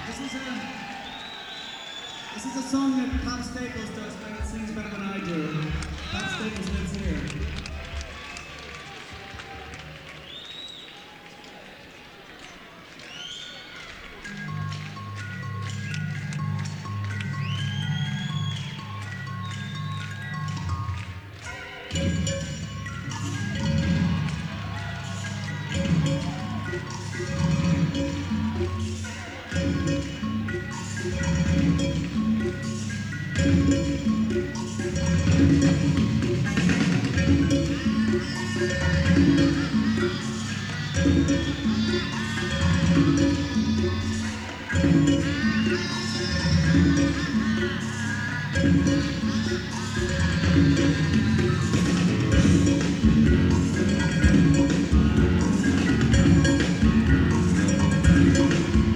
This is a this is a song that Pat Staples does, but it sings better than I do. Pat Staples lives here.